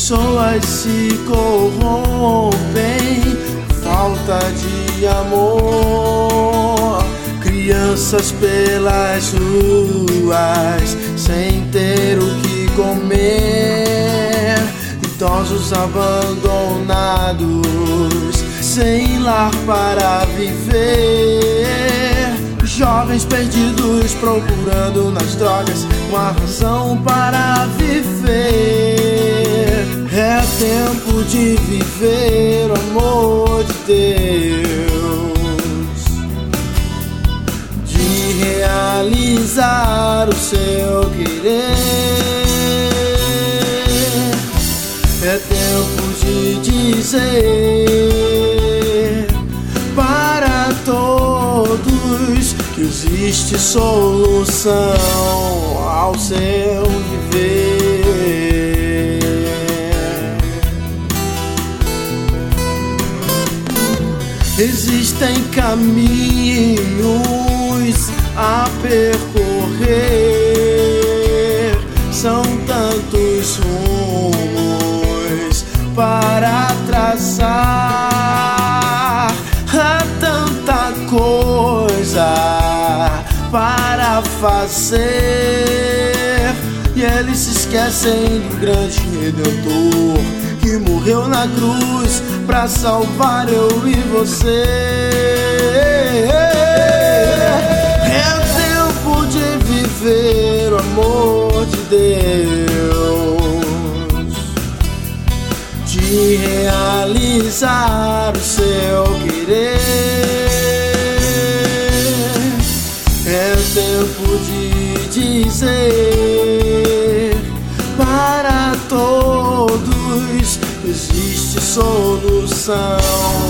pessoas se corrompem, falta de amor. Crianças pelas ruas sem ter o que comer, idosos abandonados sem lar para viver, jovens perdidos procurando nas drogas uma razão para viver. É tempo de viver o amor de Deus, de realizar o seu querer. É tempo de dizer para todos que existe solução ao seu viver. Existem caminhos a percorrer, são tantos rumos para traçar, há tanta coisa para fazer, e eles se esquecem do grande Redentor que morreu na cruz pra salvar eu e você. É tempo de viver o amor de Deus, de realizar o seu querer. É tempo de dizer para todos que existe solução.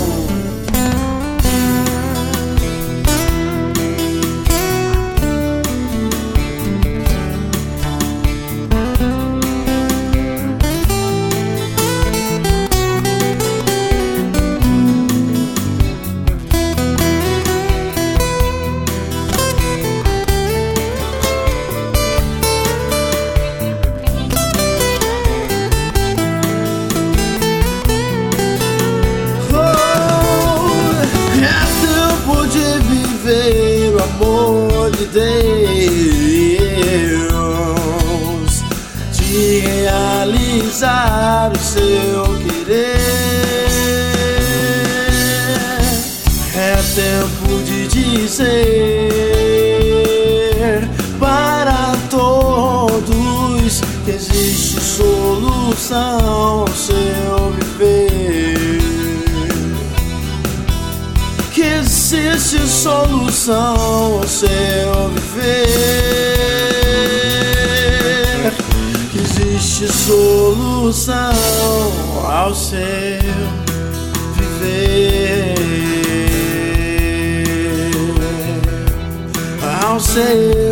Viver o amor de Deus, de realizar o seu querer. É tempo de dizer para todos que existe solução ao seu viver, que existe solução ao seu viver, que existe solução ao seu viver, ao seu